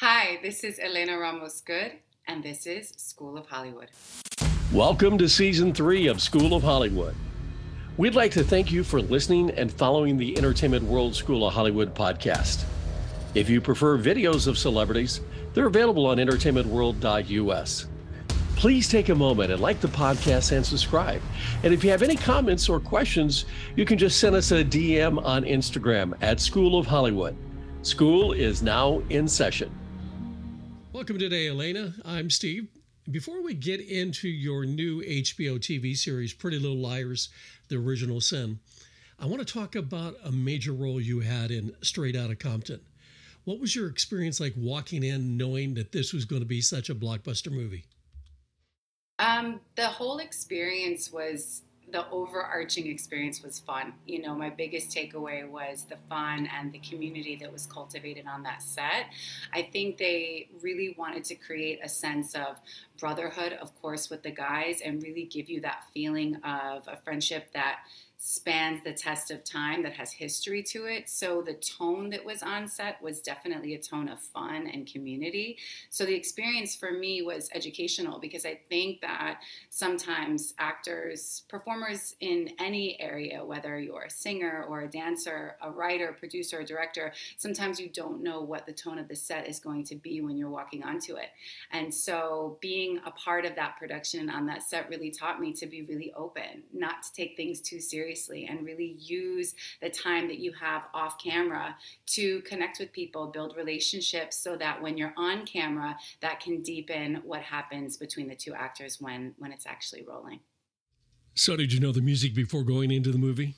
Hi, this is Elena Ramos Good, and this is School of Hollywood. Welcome to Season 3 of School of Hollywood. We'd like to thank you for listening and following the Entertainment World School of Hollywood podcast. If you prefer videos of celebrities, they're available on entertainmentworld.us. Please take a moment and like the podcast and subscribe. And if you have any comments or questions, you can just send us a DM on Instagram at School of Hollywood. School is now in session. Welcome today, Elena. I'm Steve. Before we get into your new HBO TV series, Pretty Little Liars, The Original Sin, I want to talk about a major role you had in Straight Outta Compton. What was your experience like walking in knowing that this was going to be such a blockbuster movie? The whole experience was, the overarching experience was fun. You know, my biggest takeaway was the fun and the community that was cultivated on that set. I think they really wanted to create a sense of brotherhood, of course, with the guys, and really give you that feeling of a friendship that spans the test of time, that has history to it. So the tone that was on set was definitely a tone of fun and community. So the experience for me was educational, because I think that sometimes actors, performers in any area, whether you're a singer or a dancer, a writer, producer, or director, sometimes you don't know what the tone of the set is going to be when you're walking onto it. And so being a part of that production on that set really taught me to be really open, not to take things too seriously, and really use the time that you have off camera to connect with people, build relationships, so that when you're on camera, that can deepen what happens between the two actors when it's actually rolling. So did you know the music before going into the movie?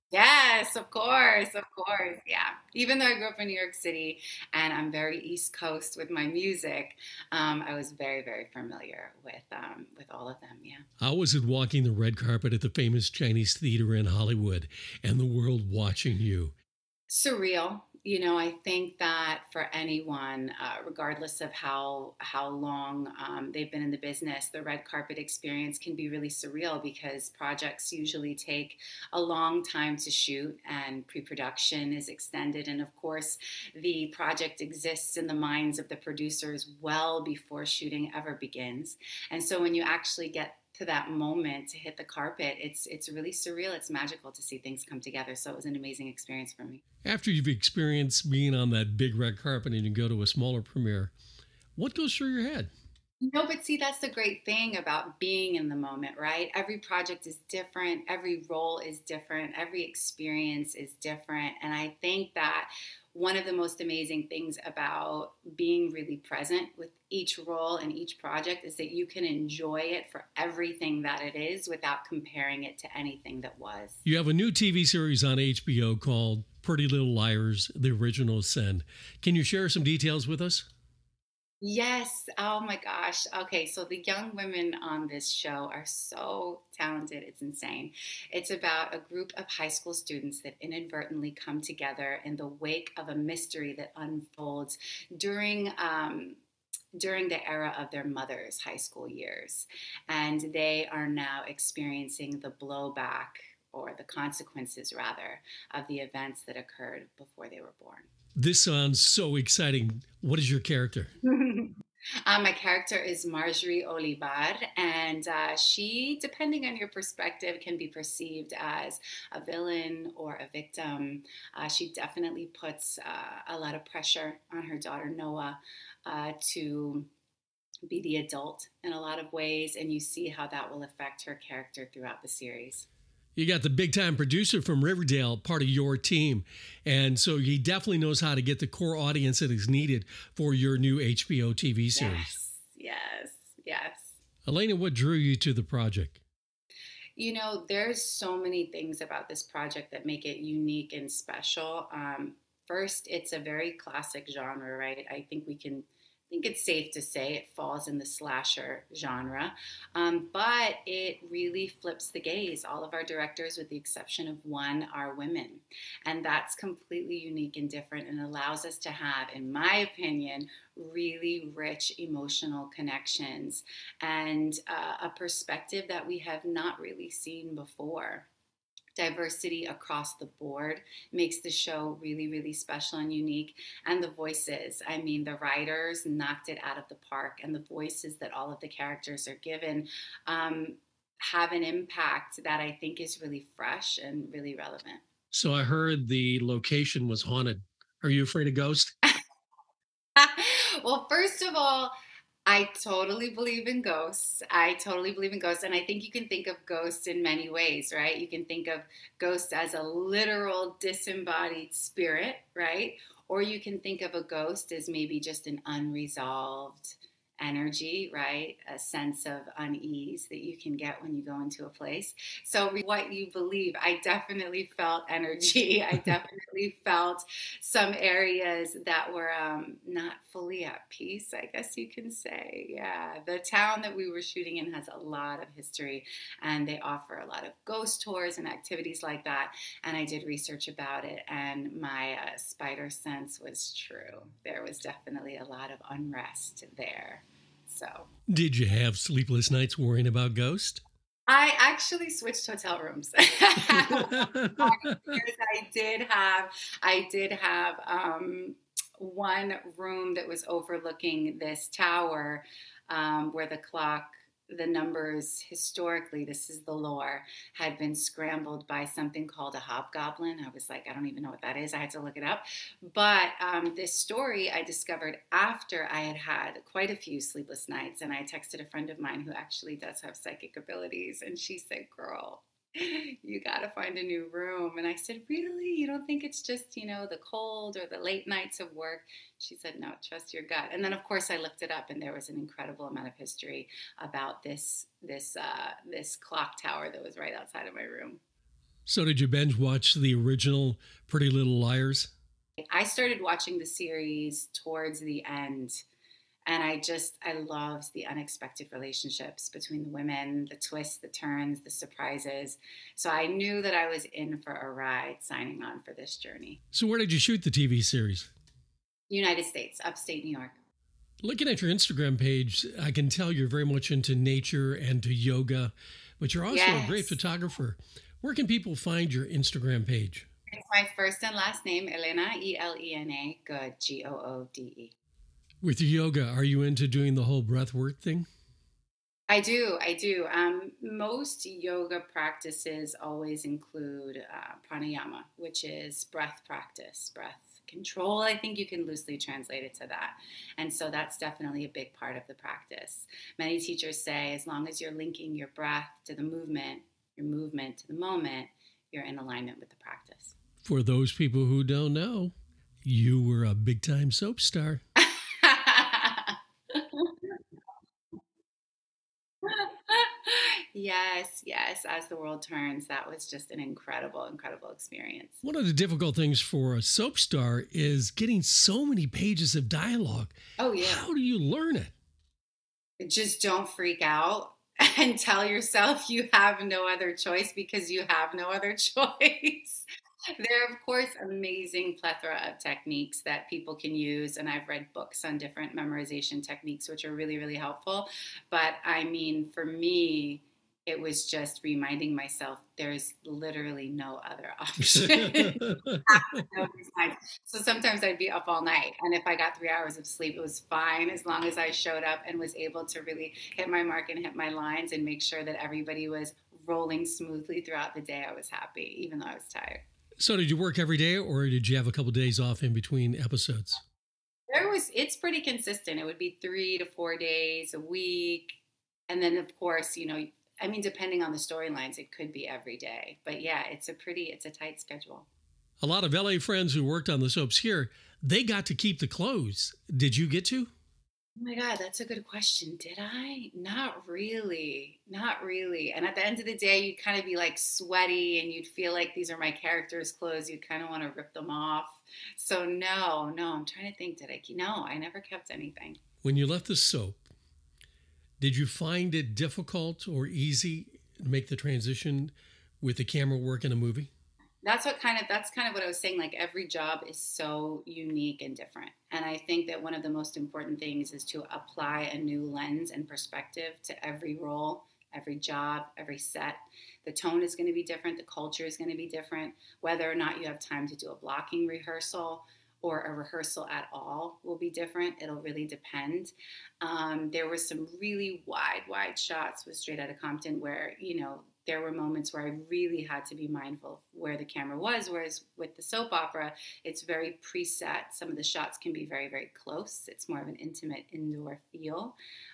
Yes, of course, yeah. Even though I grew up in New York City and I'm very East Coast with my music, I was very, very familiar with all of them. Yeah. How was it walking the red carpet at the famous Chinese theater in Hollywood and the world watching you? Surreal. You know, I think that for anyone, regardless of how long they've been in the business, the red carpet experience can be really surreal, because projects usually take a long time to shoot and pre-production is extended. And of course, the project exists in the minds of the producers well before shooting ever begins. And so when you actually get to that moment to hit the carpet, it's really surreal. It's magical to see things come together. So it was an amazing experience for me. After you've experienced being on that big red carpet and you go to a smaller premiere, what goes through your head? No, but see, that's the great thing about being in the moment, right? Every project is different. Every role is different. Every experience is different. And I think that one of the most amazing things about being really present with each role and each project is that you can enjoy it for everything that it is without comparing it to anything that was. You have a new TV series on HBO called Pretty Little Liars, The Original Sin. Can you share some details with us? Yes. Oh my gosh. Okay. So the young women on this show are so talented. It's insane. It's about a group of high school students that inadvertently come together in the wake of a mystery that unfolds during the era of their mother's high school years. And they are now experiencing the blowback, or the consequences rather, of the events that occurred before they were born. This sounds so exciting. What is your character? My character is Marjorie Olivar, and she, depending on your perspective, can be perceived as a villain or a victim. She definitely puts a lot of pressure on her daughter Noah to be the adult in a lot of ways, and you see how that will affect her character throughout the series. You got the big time producer from Riverdale, part of your team. And so he definitely knows how to get the core audience that is needed for your new HBO TV series. Yes. Elena, what drew you to the project? You know, there's so many things about this project that make it unique and special. First, it's a very classic genre, right? I think it's safe to say it falls in the slasher genre, but it really flips the gaze. All of our directors, with the exception of one, are women, and that's completely unique and different, and allows us to have, in my opinion, really rich emotional connections and a perspective that we have not really seen before. diversity across the board makes the show really, really special and unique. And the voices, I mean, the writers knocked it out of the park, and the voices that all of the characters are given have an impact that I think is really fresh and really relevant. So I heard the location was haunted. Are you afraid of ghosts? Well, first of all, I totally believe in ghosts. I totally believe in ghosts. And I think you can think of ghosts in many ways, right? You can think of ghosts as a literal disembodied spirit, right? Or you can think of a ghost as maybe just an unresolved energy, right? A sense of unease that you can get when you go into a place. So what you believe, I definitely felt energy. I definitely felt some areas that were not fully at peace, I guess you can say. Yeah, the town that we were shooting in has a lot of history, and they offer a lot of ghost tours and activities like that. And I did research about it, and my spider sense was true. There was definitely a lot of unrest there. So, did you have sleepless nights worrying about ghosts? I actually switched hotel rooms. I did have one room that was overlooking this tower where the numbers historically, this is the lore, had been scrambled by something called a hobgoblin. I was like, I don't even know what that is. I had to look it up. But this story I discovered after I had had quite a few sleepless nights. And I texted a friend of mine who actually does have psychic abilities. And she said, girl, you got to find a new room. And I said, really? You don't think it's just, the cold or the late nights of work? She said, no, trust your gut. And then, of course, I looked it up, and there was an incredible amount of history about this clock tower that was right outside of my room. So did you binge watch the original Pretty Little Liars? I started watching the series towards the end. And I loved the unexpected relationships between the women, the twists, the turns, the surprises. So I knew that I was in for a ride signing on for this journey. So where did you shoot the TV series? United States, upstate New York. Looking at your Instagram page, I can tell you're very much into nature and to yoga, but you're also a great photographer. Where can people find your Instagram page? It's my first and last name, Elena, Elena, Good, Goode. With your yoga, are you into doing the whole breath work thing? I do. Most yoga practices always include pranayama, which is breath practice, breath control. I think you can loosely translate it to that. And so that's definitely a big part of the practice. Many teachers say as long as you're linking your breath to the movement, your movement to the moment, you're in alignment with the practice. For those people who don't know, you were a big-time soap star. Yes. As the world turns, that was just an incredible, incredible experience. One of the difficult things for a soap star is getting so many pages of dialogue. Oh, yeah. How do you learn it? Just don't freak out and tell yourself you have no other choice, because you have no other choice. There are, of course, amazing plethora of techniques that people can use, and I've read books on different memorization techniques, which are really, really helpful. But I mean, for me, it was just reminding myself there's literally no other option. So sometimes I'd be up all night, and if I got 3 hours of sleep, it was fine as long as I showed up and was able to really hit my mark and hit my lines and make sure that everybody was rolling smoothly throughout the day. I was happy, even though I was tired. So did you work every day, or did you have a couple of days off in between episodes? It's pretty consistent. It would be 3 to 4 days a week. And then, of course, depending on the storylines, it could be every day. But yeah, it's a tight schedule. A lot of LA friends who worked on the soaps here, they got to keep the clothes. Did you get to? Oh my God, that's a good question. Did I? Not really. And at the end of the day, you'd kind of be like sweaty, and you'd feel like these are my character's clothes. You'd kind of want to rip them off. So no, I'm trying to think. No, I never kept anything. When you left the soap, did you find it difficult or easy to make the transition with the camera work in a movie? That's kind of what I was saying. Like, every job is so unique and different. And I think that one of the most important things is to apply a new lens and perspective to every role, every job, every set. The tone is going to be different. The culture is going to be different. Whether or not you have time to do a blocking rehearsal or a rehearsal at all will be different. It'll really depend. There were some really wide shots with Straight Outta Compton where, there were moments where I really had to be mindful of where the camera was, whereas with the soap opera, it's very preset. Some of the shots can be very, very close. It's more of an intimate indoor feel.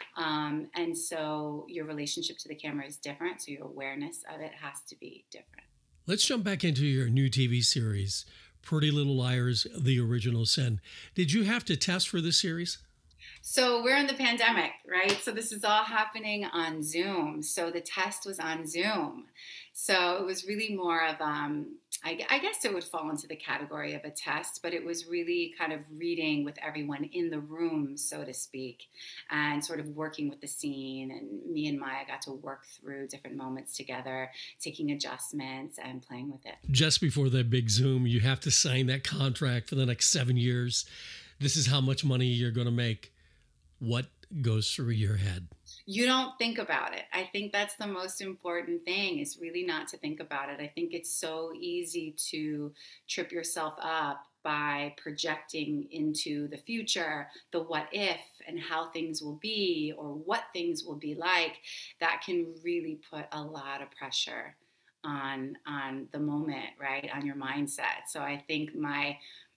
And so your relationship to the camera is different, so your awareness of it has to be different. Let's jump back into your new TV series, Pretty Little Liars, The Original Sin. Did you have to test for this series? So we're in the pandemic, right? So this is all happening on Zoom. So the test was on Zoom. So it was really more of, I guess it would fall into the category of a test, but it was really kind of reading with everyone in the room, so to speak, and sort of working with the scene. And me and Maya got to work through different moments together, taking adjustments and playing with it. Just before that big Zoom, you have to sign that contract for the next 7 years. This is how much money you're going to make. What goes through your head? You don't think about it. I think that's the most important thing, is really not to think about it. I think it's so easy to trip yourself up by projecting into the future, the what if and how things will be or what things will be like. That can really put a lot of pressure on the moment, right? On your mindset. So I think my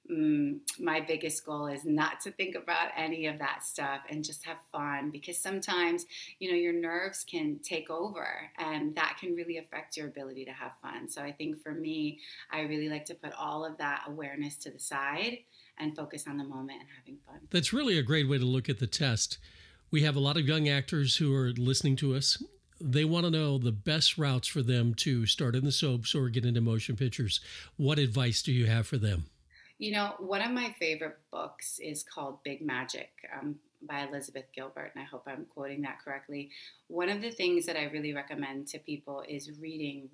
biggest goal is not to think about any of that stuff and just have fun, because sometimes, your nerves can take over and that can really affect your ability to have fun. So I think for me, I really like to put all of that awareness to the side and focus on the moment and having fun. That's really a great way to look at the test. We have a lot of young actors who are listening to us. They want to know the best routes for them to start in the soaps or get into motion pictures. What advice do you have for them? One of my favorite books is called Big Magic by Elizabeth Gilbert, and I hope I'm quoting that correctly. One of the things that I really recommend to people is reading.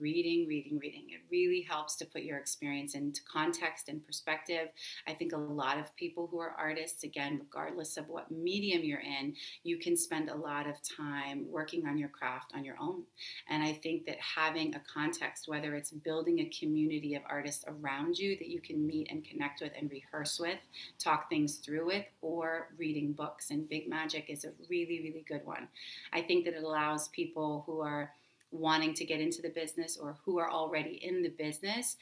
It really helps to put your experience into context and perspective. I think a lot of people who are artists, again, regardless of what medium you're in, you can spend a lot of time working on your craft on your own. And I think that having a context, whether it's building a community of artists around you that you can meet and connect with and rehearse with, talk things through with, or reading books. And Big Magic is a really, really good one. I think that it allows people who are wanting to get into the business or who are already in the business,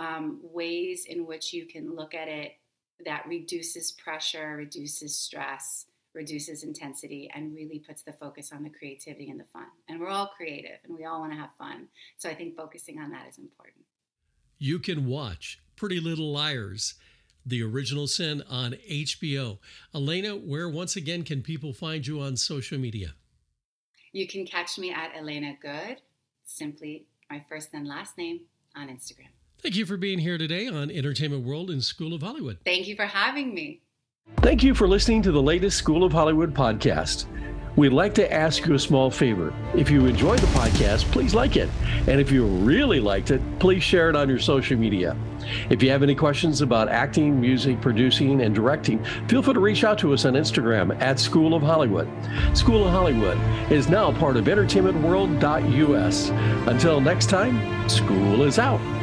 ways in which you can look at it that reduces pressure, reduces stress, reduces intensity, and really puts the focus on the creativity and the fun. And we're all creative and we all want to have fun. So I think focusing on that is important. You can watch Pretty Little Liars, The Original Sin on HBO. Elena, where once again can people find you on social media? You can catch me at Elena Good, simply my first and last name, on Instagram. Thank you for being here today on Entertainment World and School of Hollywood. Thank you for having me. Thank you for listening to the latest School of Hollywood podcast. We'd like to ask you a small favor. If you enjoyed the podcast, please like it. And if you really liked it, please share it on your social media. If you have any questions about acting, music, producing, and directing, feel free to reach out to us on Instagram at School of Hollywood. School of Hollywood is now part of entertainmentworld.us. Until next time, school is out.